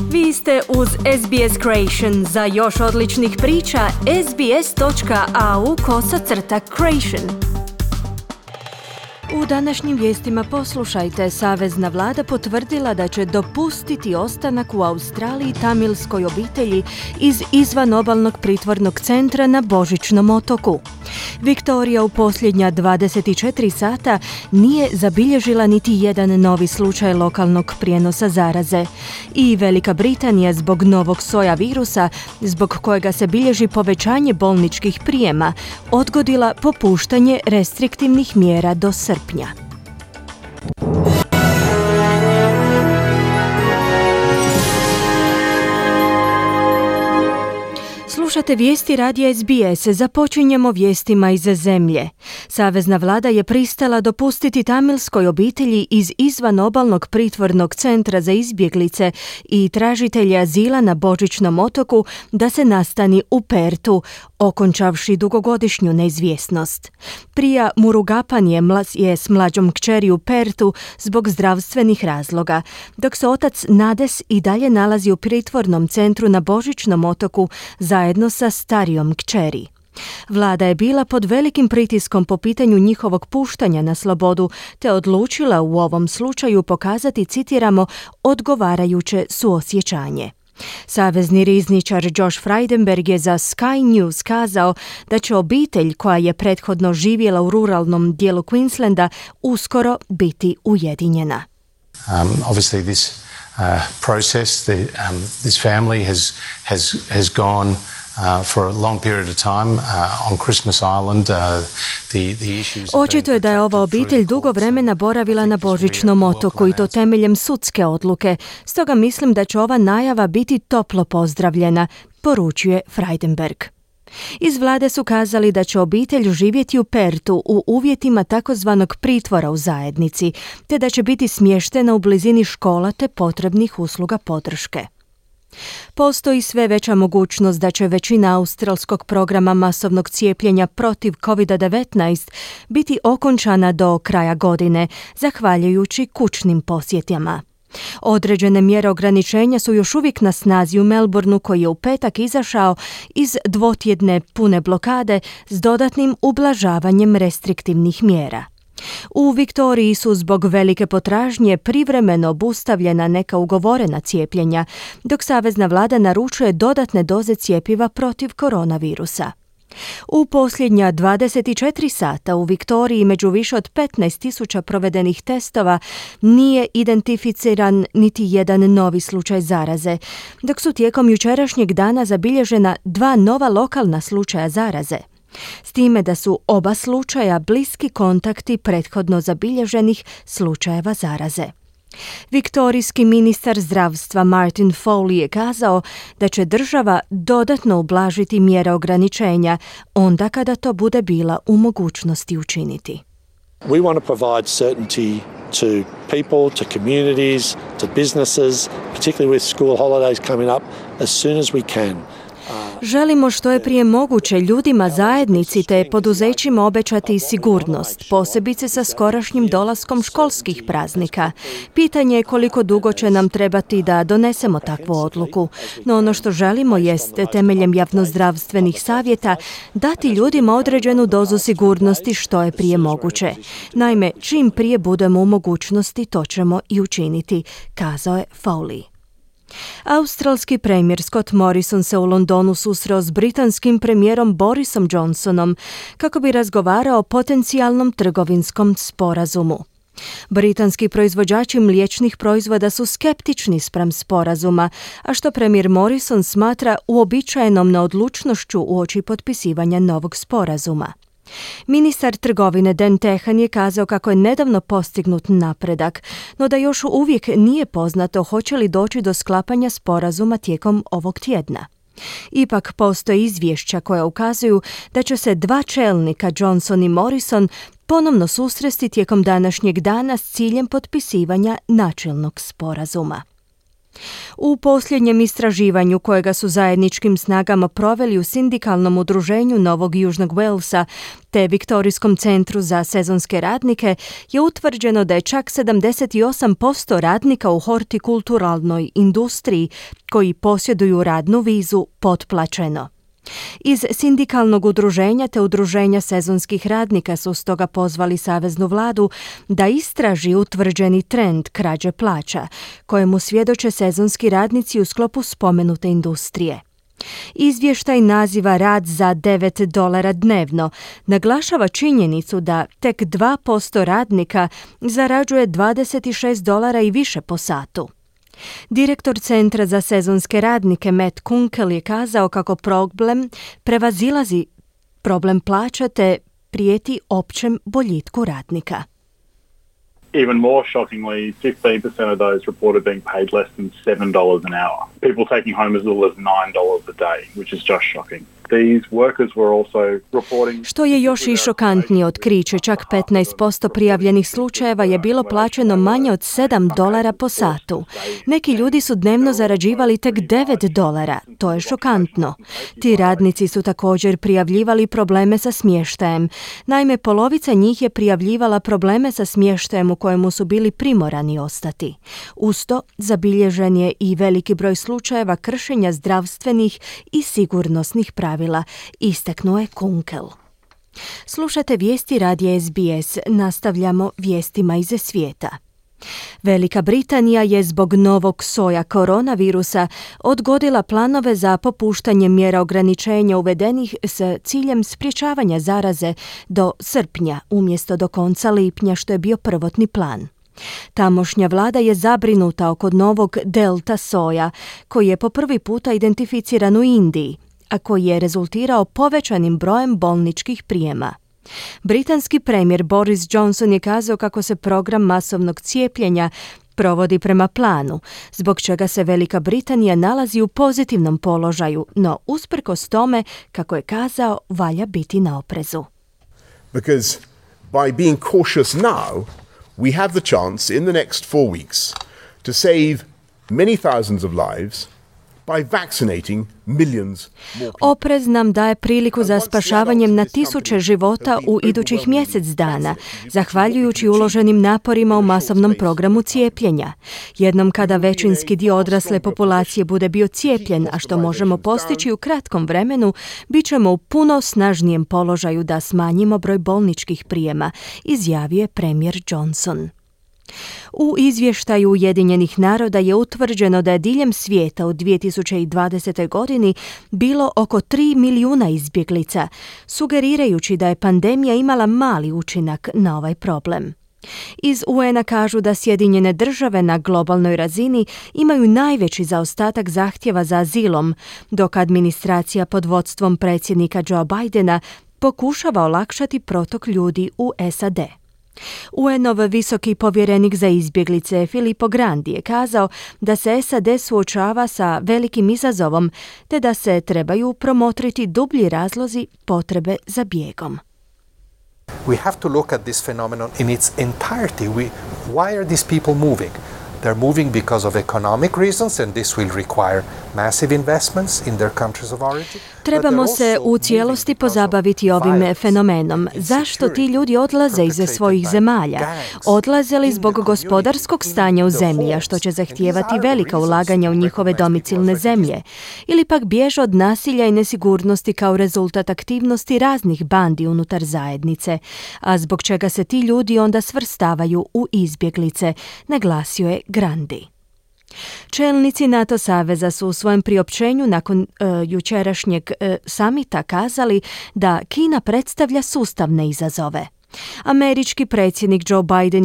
Vi ste uz SBS Creation. Za još odličnih priča, sbs.au/creation. U današnjim vijestima poslušajte, Savezna vlada potvrdila da će dopustiti ostanak u Australiji tamilskoj obitelji iz izvan obalnog pritvornog centra na Božićnom otoku. Viktorija u posljednja 24 sata nije zabilježila niti jedan novi slučaj lokalnog prijenosa zaraze. I Velika Britanija zbog novog soja virusa, zbog kojega se bilježi povećanje bolničkih prijema, odgodila popuštanje restriktivnih mjera do srpnja. Slušate vijesti radija SBS. Započinjemo vijestima iz zemlje. Savezna vlada je pristala dopustiti tamilskoj obitelji iz izvan obalnog pritvornog centra za izbjeglice i tražitelje azila na Božićnom otoku da se nastani u Pertu, okončavši dugogodišnju neizvjesnost. Prija Murugapan je s mlađom kćeri u Pertu zbog zdravstvenih razloga, dok se otac Nades i dalje nalazi u pritvornom centru na Božićnom otoku zajedno sa starijom kćeri. Vlada je bila pod velikim pritiskom po pitanju njihovog puštanja na slobodu, te odlučila u ovom slučaju pokazati, citiramo, odgovarajuće suosjećanje. Savezni rizničar Josh Frydenberg je za Sky News kazao da će obitelj koja je prethodno živjela u ruralnom dijelu Queenslanda uskoro biti ujedinjena. Obviously this process, this family has gone for a long period of time on Christmas Island. The issues. Očito je da je ova obitelj dugo vremena boravila na Božićnom otoku i to temeljem sudske odluke. Stoga mislim da će ova najava biti toplo pozdravljena, poručuje Frydenberg. Iz vlade su kazali da će obitelj živjeti u Pertu u uvjetima takozvanog pritvora u zajednici, te da će biti smještena u blizini škola te potrebnih usluga podrške. Postoji sve veća mogućnost da će većina australskog programa masovnog cijepljenja protiv COVID-19 biti okončana do kraja godine, zahvaljujući kućnim posjetama. Određene mjere ograničenja su još uvijek na snazi u Melbourneu, koji je u petak izašao iz dvotjedne pune blokade s dodatnim ublažavanjem restriktivnih mjera. U Viktoriji su zbog velike potražnje privremeno obustavljena neka ugovorena cijepljenja, dok savezna vlada naručuje dodatne doze cjepiva protiv koronavirusa. U posljednja 24 sata u Viktoriji među više od 15.000 provedenih testova nije identificiran niti jedan novi slučaj zaraze, dok su tijekom jučerašnjeg dana zabilježena 2 nova lokalna slučaja zaraze. S time da su oba slučaja bliski kontakti prethodno zabilježenih slučajeva zaraze. Viktorijski ministar zdravstva Martin Foley je kazao da će država dodatno ublažiti mjere ograničenja onda kada to bude bila u mogućnosti učiniti. We want to provide certainty to people, to communities, to businesses, particularly with school holidays coming up, as soon as we can. Želimo što je prije moguće ljudima, zajednici te poduzećima obećati sigurnost, posebice sa skorašnjim dolaskom školskih praznika. Pitanje je koliko dugo će nam trebati da donesemo takvu odluku. No ono što želimo jest, temeljem javnozdravstvenih savjeta, dati ljudima određenu dozu sigurnosti što je prije moguće. Naime, čim prije budemo u mogućnosti, to ćemo i učiniti, kazao je Foley. Australski premijer Scott Morrison se u Londonu susreo s britanskim premijerom Borisom Johnsonom kako bi razgovarao o potencijalnom trgovinskom sporazumu. Britanski proizvođači mliječnih proizvoda su skeptični spram sporazuma, a što premijer Morrison smatra uobičajenom neodlučnošću uoči potpisivanja novog sporazuma. Ministar trgovine Dan Tehan je kazao kako je nedavno postignut napredak, no da još uvijek nije poznato hoće li doći do sklapanja sporazuma tijekom ovog tjedna. Ipak postoje izvješća koja ukazuju da će se 2 čelnika, Johnson i Morrison, ponovno susresti tijekom današnjeg dana s ciljem potpisivanja načelnog sporazuma. U posljednjem istraživanju kojega su zajedničkim snagama proveli u sindikalnom udruženju Novog Južnog Walesa te Viktorijskom centru za sezonske radnike je utvrđeno da je čak 78% radnika u hortikulturalnoj industriji koji posjeduju radnu vizu potplaćeno. Iz sindikalnog udruženja te udruženja sezonskih radnika su stoga pozvali saveznu vladu da istraži utvrđeni trend krađe plaća, kojemu svjedoče sezonski radnici u sklopu spomenute industrije. Izvještaj naziva rad za $9 dnevno, naglašava činjenicu da tek 2% radnika zarađuje $26 i više po satu. Direktor Centra za sezonske radnike Matt Kunkel je kazao kako problem prevazilazi problem plaća te prijeti općem boljitku radnika. Even more shockingly, 15% of those reported being paid less than $7 an hour. People taking home as little as $9 a day, which is just shocking. These workers were also reporting... Što je još i šokantnije otkriće, čak 15% prijavljenih slučajeva je bilo plaćeno manje od $7 po satu. Neki ljudi su dnevno zarađivali tek $9. To je šokantno. Ti radnici su također prijavljivali probleme sa smještajem. Naime, polovica njih je prijavljivala probleme sa smještajem u kojemu su bili primorani ostati. Uz to, zabilježen je i veliki broj slučajeva kršenja zdravstvenih i sigurnosnih pravila, istaknuo je Kunkel. Slušate vijesti radija SBS, nastavljamo vijestima iz svijeta. Velika Britanija je zbog novog soja koronavirusa odgodila planove za popuštanje mjera ograničenja uvedenih s ciljem sprječavanja zaraze do srpnja umjesto do konca lipnja, što je bio prvotni plan. Tamošnja vlada je zabrinuta oko novog delta soja, koji je po prvi puta identificiran u Indiji, a koji je rezultirao povećanim brojem bolničkih prijema. Britanski premijer Boris Johnson je kazao kako se program masovnog cijepljenja provodi prema planu, zbog čega se Velika Britanija nalazi u pozitivnom položaju, no usprkos tome, kako je kazao, valja biti na oprezu. Because by being cautious now, we have the chance in the next 4 weeks to save many thousands of lives by vaccinating millions more people. Oprez nam daje priliku za spašavanjem na tisuće života u idućih mjesec dana, zahvaljujući uloženim naporima u masovnom programu cijepljenja. Jednom kada većinski dio odrasle populacije bude bio cijepljen, a što možemo postići u kratkom vremenu, bit ćemo u puno snažnijem položaju da smanjimo broj bolničkih prijema, izjavio je premijer Johnson. U izvještaju Ujedinjenih naroda je utvrđeno da je diljem svijeta u 2020. godini bilo oko 3 milijuna izbjeglica, sugerirajući da je pandemija imala mali učinak na ovaj problem. Iz UN-a kažu da Sjedinjene države na globalnoj razini imaju najveći zaostatak zahtjeva za azilom, dok administracija pod vodstvom predsjednika Joe Bidena pokušava olakšati protok ljudi u SAD. UN-ov visoki povjerenik za izbjeglice Filippo Grandi je kazao da se SAD suočava sa velikim izazovom te da se trebaju promotriti dublji razlozi potrebe za bijegom. We have to look at this phenomenon in its entirety. Why are these people moving? They're moving because of economic reasons and this will require massive investments in their countries of origin. Trebamo se u cijelosti pozabaviti ovim fenomenom. Zašto ti ljudi odlaze iz svojih zemalja? Odlaze li zbog gospodarskog stanja u zemlji, a što će zahtijevati velika ulaganja u njihove domicilne zemlje? Ili pak bježe od nasilja i nesigurnosti kao rezultat aktivnosti raznih bandi unutar zajednice, a zbog čega se ti ljudi onda svrstavaju u izbjeglice, naglasio je Grandi. Čelnici NATO saveza su u svojem priopćenju nakon jučerašnjeg samita kazali da Kina predstavlja sustavne izazove. Američki predsjednik Joe Biden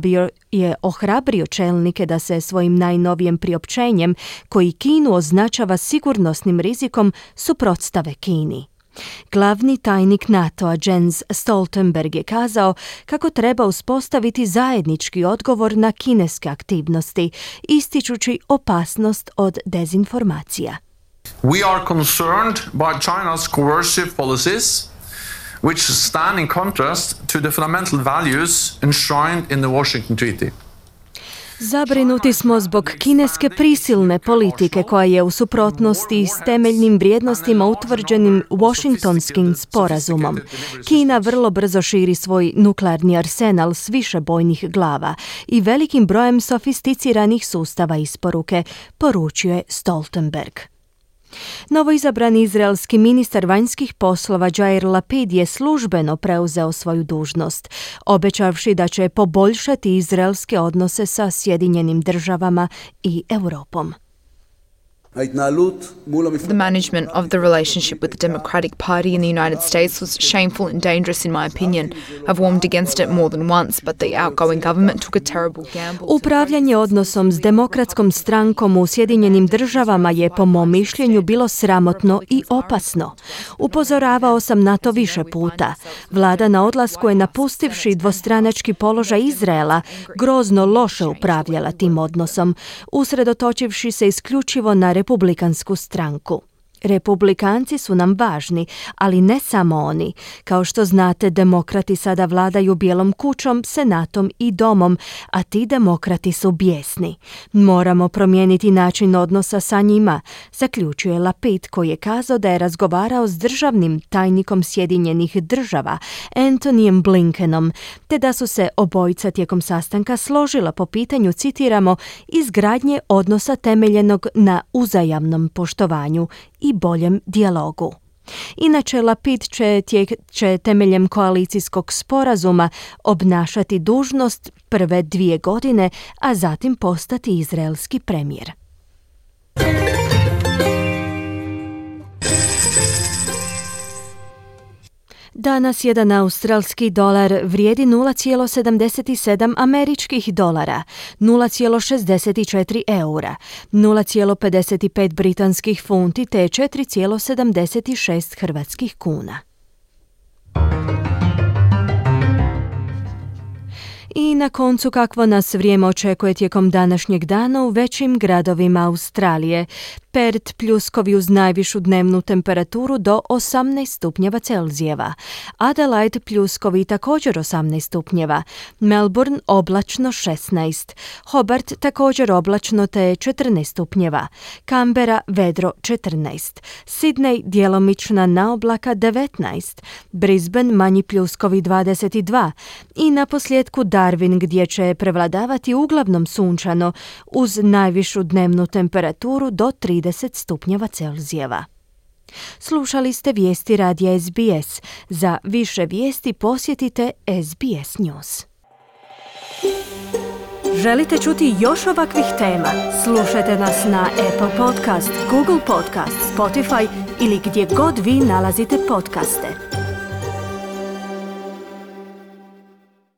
je ohrabrio čelnike da se svojim najnovijem priopćenjem, koji Kinu označava sigurnosnim rizikom, suprotstave Kini. Glavni tajnik NATO-a Jens Stoltenberg je kazao kako treba uspostaviti zajednički odgovor na kineske aktivnosti, ističući opasnost od dezinformacija. We are concerned by China's coercive policies, which stand in contrast to the fundamental values enshrined in the Washington Treaty. Zabrinuti smo zbog kineske prisilne politike koja je u suprotnosti s temeljnim vrijednostima utvrđenim Washingtonskim sporazumom. Kina vrlo brzo širi svoj nuklearni arsenal s više bojnih glava i velikim brojem sofisticiranih sustava isporuke, poručio je Stoltenberg. Novoizabrani izraelski ministar vanjskih poslova Jair Lapid je službeno preuzeo svoju dužnost, obećavši da će poboljšati izraelske odnose sa Sjedinjenim državama i Europom. The management of the relationship with the Democratic Party in the United States was shameful and dangerous in my opinion. I've warned against it more than once, but the outgoing government took a terrible gamble. Upravljanje odnosom s demokratskom strankom u Sjedinjenim državama je po mom mišljenju bilo sramotno i opasno. Upozoravao sam na to više puta. Vlada na odlasku je, napustivši dvostranački položaj Izraela, grozno loše upravljala tim odnosom, usredotočivši se isključivo na Republikansku stranku. Republikanci su nam važni, ali ne samo oni. Kao što znate, demokrati sada vladaju Bijelom kućom, senatom i domom, a ti demokrati su bijesni. Moramo promijeniti način odnosa sa njima, zaključuje Lapid, koji je kazao da je razgovarao s državnim tajnikom Sjedinjenih država, Antonyjem Blinkenom, te da su se obojica tijekom sastanka složila po pitanju, citiramo, izgradnje odnosa temeljenog na uzajamnom poštovanju i boljem dijalogu. Inače, Lapid će temeljem koalicijskog sporazuma obnašati dužnost prve 2 godine, a zatim postati izraelski premijer. Danas jedan australski dolar vrijedi 0,77 američkih dolara, 0,64 eura, 0,55 britanskih funti te 4,76 hrvatskih kuna. I na koncu, kakvo nas vrijeme očekuje tijekom današnjeg dana u većim gradovima Australije. Perth pljuskovi uz najvišu dnevnu temperaturu do 18 stupnjeva Celzijeva. Adelaide pljuskovi također 18 stupnjeva. Melbourne oblačno 16. Hobart također oblačno te 14 stupnjeva. Canberra vedro 14. Sydney djelomična naoblaka 19. Brisbane manji pljuskovi 22. I na posljedku Darwin, gdje će prevladavati uglavnom sunčano uz najvišu dnevnu temperaturu do 30 stupnjeva Celzijeva. Slušali ste vijesti radija SBS. Za više vijesti posjetite SBS News. Želite čuti još ovakvih tema? Slušajte nas na Apple Podcast, Google Podcast, Spotify ili gdje god vi nalazite podcaste.